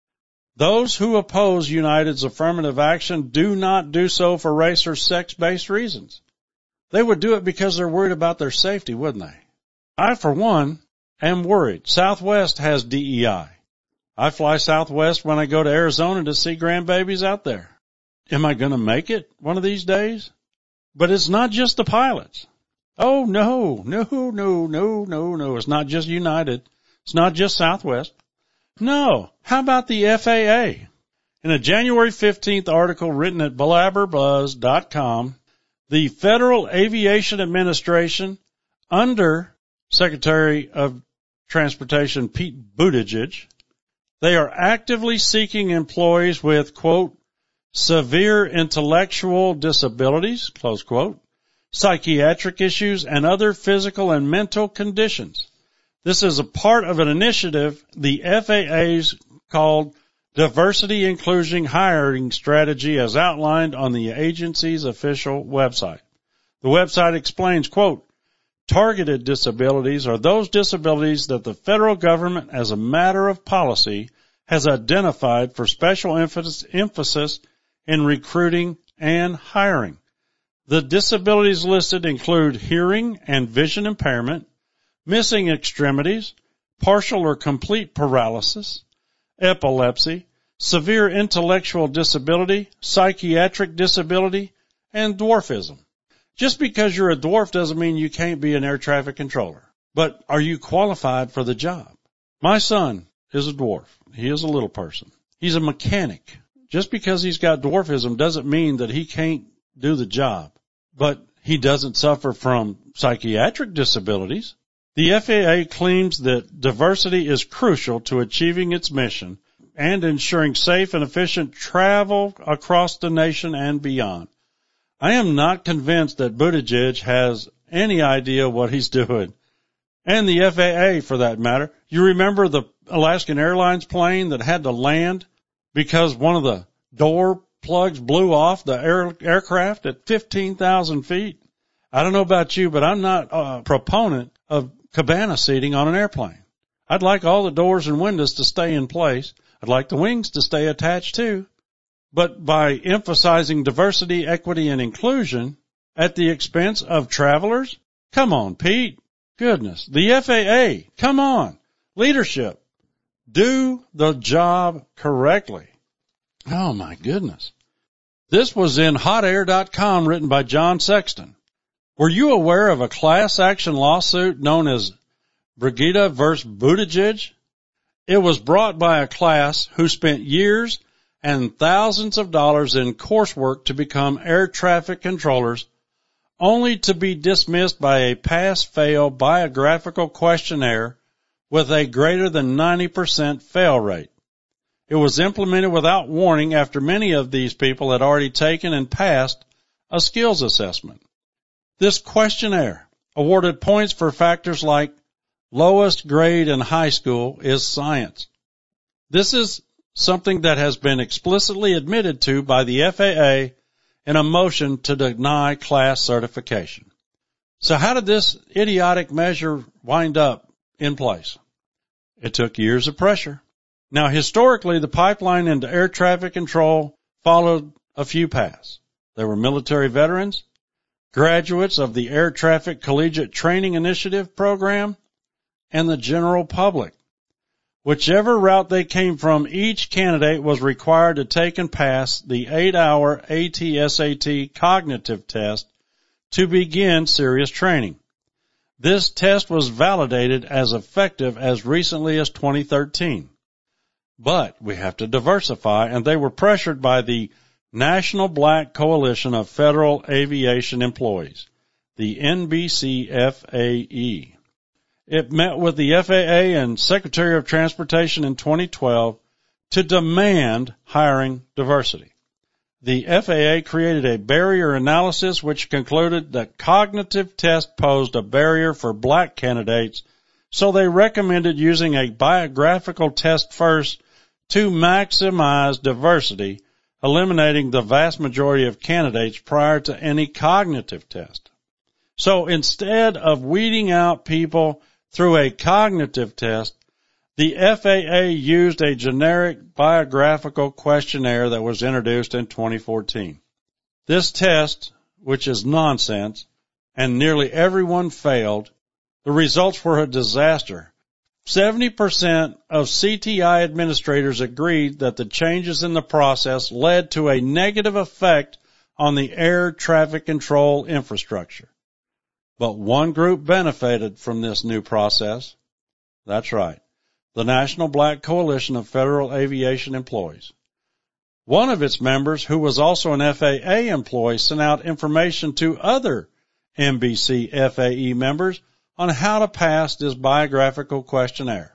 Those who oppose United's affirmative action do not do so for race or sex-based reasons. They would do it because they're worried about their safety, wouldn't they? I, for one, am worried. Southwest has D E I. I fly Southwest when I go to Arizona to see grandbabies out there. Am I going to make it one of these days? But it's not just the pilots. Oh, no, no, no, no, no, no. It's not just United. It's not just Southwest. No. How about the F A A? In a January fifteenth article written at blabberbuzz dot com, the Federal Aviation Administration, under Secretary of Transportation Pete Buttigieg, they are actively seeking employees with, quote, severe intellectual disabilities, close quote, psychiatric issues, and other physical and mental conditions. This is a part of an initiative the F A A's called Diversity Inclusion Hiring Strategy, as outlined on the agency's official website. The website explains, quote, targeted disabilities are those disabilities that the federal government, as a matter of policy, has identified for special emphasis in recruiting and hiring. The disabilities listed include hearing and vision impairment, missing extremities, partial or complete paralysis, epilepsy, severe intellectual disability, psychiatric disability, and dwarfism. Just because you're a dwarf doesn't mean you can't be an air traffic controller. But are you qualified for the job? My son is a dwarf. He is a little person. He's a mechanic. Just because he's got dwarfism doesn't mean that he can't do the job. But he doesn't suffer from psychiatric disabilities. The F A A claims that diversity is crucial to achieving its mission and ensuring safe and efficient travel across the nation and beyond. I am not convinced that Buttigieg has any idea what he's doing. And the F A A, for that matter. You remember the Alaskan Airlines plane that had to land because one of the door plugs blew off the air, aircraft at fifteen thousand feet? I don't know about you, but I'm not a proponent of cabana seating on an airplane. I'd like all the doors and windows to stay in place. I'd like the wings to stay attached too. But by emphasizing diversity, equity, and inclusion at the expense of travelers? Come on, Pete. Goodness. The F A A. Come on. Leadership. Do the job correctly. Oh, my goodness. This was in hot air dot com, written by John Sexton. Were you aware of a class action lawsuit known as Brigida versus Buttigieg? It was brought by a class who spent years and thousands of dollars in coursework to become air traffic controllers, only to be dismissed by a pass-fail biographical questionnaire with a greater than ninety percent fail rate. It was implemented without warning after many of these people had already taken and passed a skills assessment. This questionnaire awarded points for factors like lowest grade in high school is science. This is something that has been explicitly admitted to by the F A A in a motion to deny class certification. So how did this idiotic measure wind up in place? It took years of pressure. Now, historically, the pipeline into air traffic control followed a few paths. There were military veterans, graduates of the Air Traffic Collegiate Training Initiative program, and the general public. Whichever route they came from, each candidate was required to take and pass the eight-hour A T S A T cognitive test to begin serious training. This test was validated as effective as recently as twenty thirteen. But we have to diversify, and they were pressured by the National Black Coalition of Federal Aviation Employees, the N B C F A E. It met with the F A A and Secretary of Transportation in twenty twelve to demand hiring diversity. The F A A created a barrier analysis which concluded that cognitive tests posed a barrier for black candidates, so they recommended using a biographical test first to maximize diversity, eliminating the vast majority of candidates prior to any cognitive test. So instead of weeding out people through a cognitive test, the F A A used a generic biographical questionnaire that was introduced in twenty fourteen. This test, which is nonsense, and nearly everyone failed, the results were a disaster. seventy percent of C T I administrators agreed that the changes in the process led to a negative effect on the air traffic control infrastructure. But one group benefited from this new process. That's right, the National Black Coalition of Federal Aviation Employees. One of its members, who was also an F A A employee, sent out information to other N B C F A E members on how to pass this biographical questionnaire.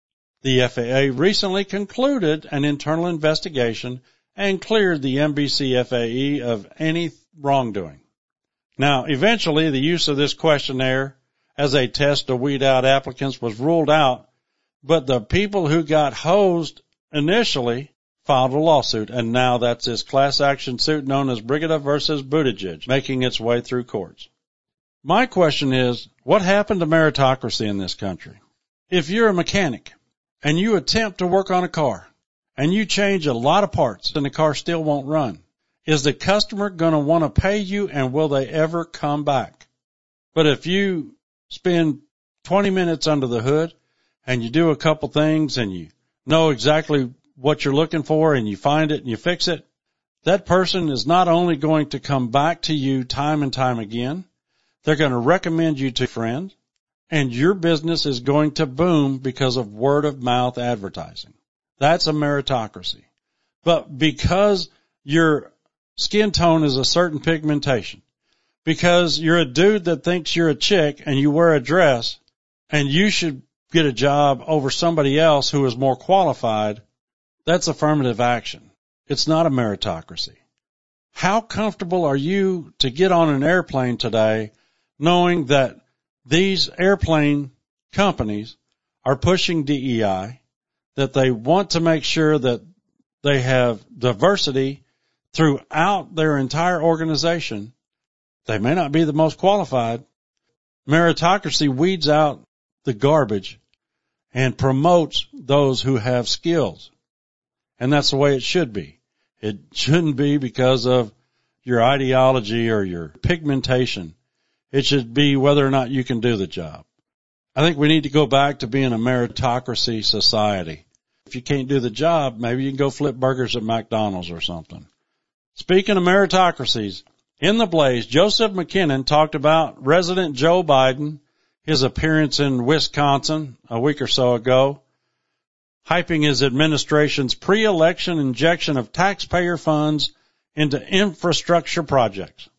The F A A recently concluded an internal investigation and cleared the N B C F A E of any wrongdoing. Now, eventually, the use of this questionnaire as a test to weed out applicants was ruled out, but the people who got hosed initially filed a lawsuit, and now that's this class action suit known as Brigida versus Buttigieg, making its way through courts. My question is, what happened to meritocracy in this country? If you're a mechanic and you attempt to work on a car and you change a lot of parts and the car still won't run, is the customer going to want to pay you, and will they ever come back? But if you spend twenty minutes under the hood and you do a couple things and you know exactly what you're looking for and you find it and you fix it, that person is not only going to come back to you time and time again, they're going to recommend you to friends, and your business is going to boom because of word of mouth advertising. That's a meritocracy. But because your skin tone is a certain pigmentation, because you're a dude that thinks you're a chick and you wear a dress and you should get a job over somebody else who is more qualified, that's affirmative action. It's not a meritocracy. How comfortable are you to get on an airplane today knowing that these airplane companies are pushing D E I, that they want to make sure that they have diversity throughout their entire organization? They may not be the most qualified. Meritocracy weeds out the garbage and promotes those who have skills. And that's the way it should be. It shouldn't be because of your ideology or your pigmentation. It should be whether or not you can do the job. I think we need to go back to being a meritocracy society. If you can't do the job, maybe you can go flip burgers at McDonald's or something. Speaking of meritocracies, in the Blaze, Joseph McKinnon talked about President Joe Biden, his appearance in Wisconsin a week or so ago, hyping his administration's pre-election injection of taxpayer funds into infrastructure projects.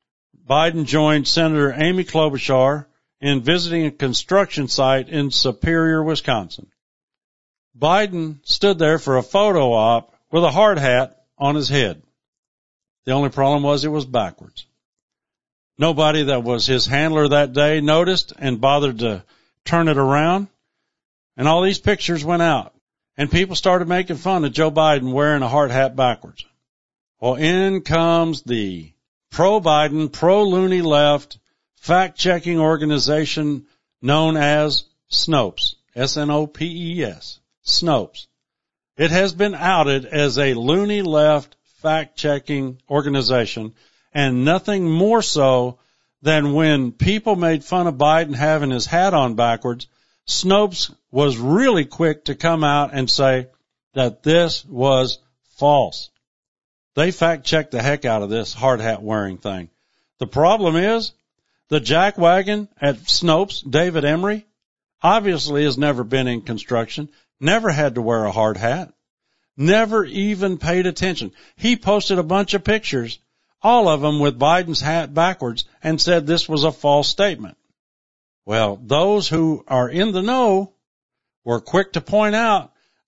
Biden joined Senator Amy Klobuchar in visiting a construction site in Superior, Wisconsin. Biden stood there for a photo op with a hard hat on his head. The only problem was it was backwards. Nobody that was his handler that day noticed and bothered to turn it around. And all these pictures went out. And people started making fun of Joe Biden wearing a hard hat backwards. Well, in comes the pro-Biden, pro-loony left fact-checking organization known as Snopes. S N O P E S. Snopes. It has been outed as a loony left fact-checking organization, and nothing more so than when people made fun of Biden having his hat on backwards, Snopes was really quick to come out and say that this was false. They fact-checked the heck out of this hard hat wearing thing. The problem is the jackwagon at Snopes, David Emery, obviously has never been in construction, never had to wear a hard hat, never even paid attention. He posted a bunch of pictures, all of them with Biden's hat backwards, and said this was a false statement. Well, those who are in the know were quick to point out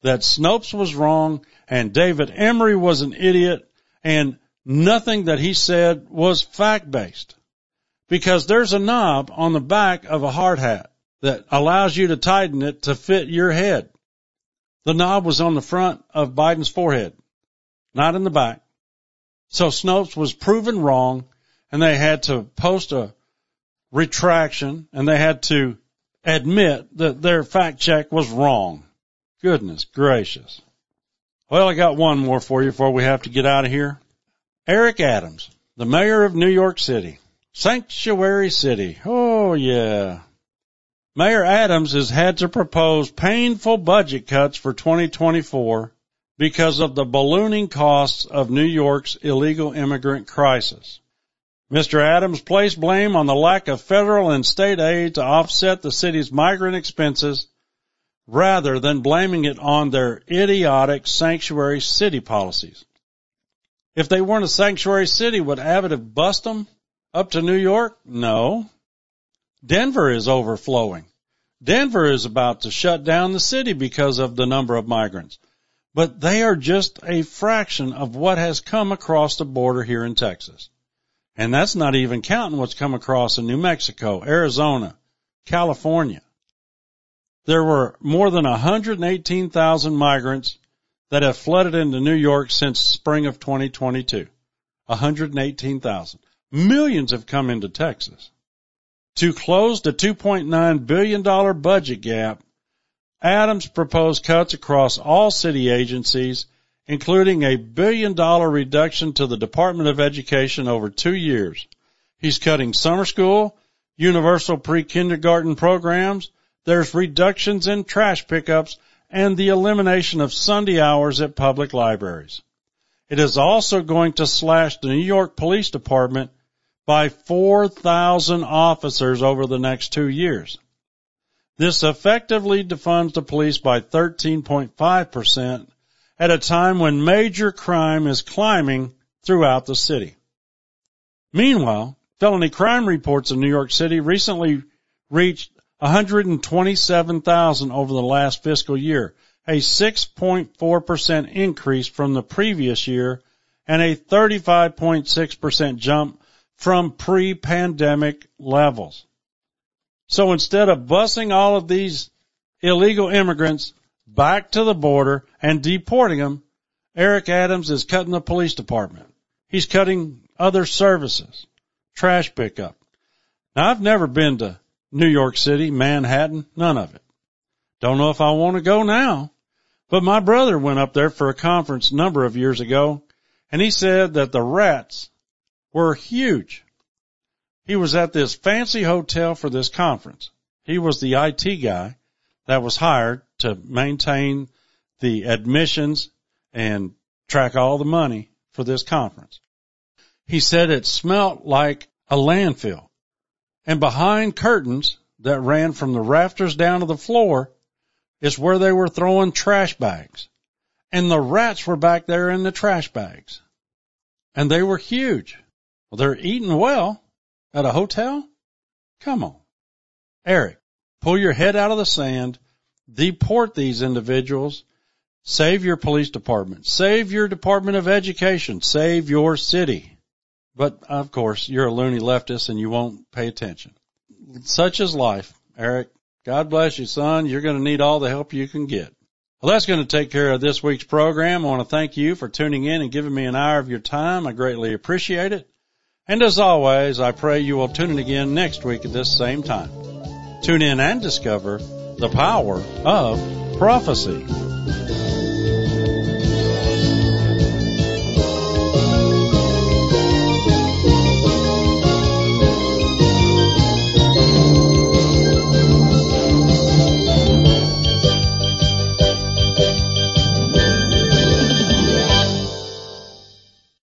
that Snopes was wrong and David Emery was an idiot and nothing that he said was fact-based. Because there's a knob on the back of a hard hat that allows you to tighten it to fit your head. The knob was on the front of Biden's forehead, not in the back. So Snopes was proven wrong, and they had to post a retraction, and they had to admit that their fact check was wrong. Goodness gracious. Well, I got one more for you before we have to get out of here. Eric Adams, the mayor of New York City. Sanctuary City. Oh, yeah. Mayor Adams has had to propose painful budget cuts for twenty twenty-four because of the ballooning costs of New York's illegal immigrant crisis. Mister Adams placed blame on the lack of federal and state aid to offset the city's migrant expenses rather than blaming it on their idiotic sanctuary city policies. If they weren't a sanctuary city, would Abbott have bust them up to New York? No. Denver is overflowing. Denver is about to shut down the city because of the number of migrants. But they are just a fraction of what has come across the border here in Texas. And that's not even counting what's come across in New Mexico, Arizona, California. There were more than one hundred eighteen thousand migrants that have flooded into New York since spring of twenty twenty-two. one hundred eighteen thousand. Millions have come into Texas. To close the two point nine billion dollars budget gap, Adams proposed cuts across all city agencies, including a billion dollar reduction to the Department of Education over two years. He's cutting summer school, universal pre-kindergarten programs, there's reductions in trash pickups, and the elimination of Sunday hours at public libraries. It is also going to slash the New York Police Department by four thousand officers over the next two years. This effectively defunds the police by thirteen point five percent at a time when major crime is climbing throughout the city. Meanwhile, felony crime reports in New York City recently reached one hundred twenty-seven thousand over the last fiscal year, a six point four percent increase from the previous year and a thirty-five point six percent jump from pre-pandemic levels. So instead of busing all of these illegal immigrants back to the border and deporting them, Eric Adams is cutting the police department. He's cutting other services, trash pickup. Now, I've never been to New York City, Manhattan, none of it. Don't know if I want to go now. But my brother went up there for a conference a number of years ago, and he said that the rats were huge. He was at this fancy hotel for this conference. He was the I T guy that was hired to maintain the admissions and track all the money for this conference. He said it smelled like a landfill. And behind curtains that ran from the rafters down to the floor is where they were throwing trash bags. And the rats were back there in the trash bags. And they were huge. Well, they're eating well at a hotel? Come on. Eric, pull your head out of the sand, deport these individuals, save your police department, save your Department of Education, save your city. But, of course, you're a loony leftist and you won't pay attention. Such is life, Eric. God bless you, son. You're going to need all the help you can get. Well, that's going to take care of this week's program. I want to thank you for tuning in and giving me an hour of your time. I greatly appreciate it. And as always, I pray you will tune in again next week at this same time. Tune in and discover the power of prophecy.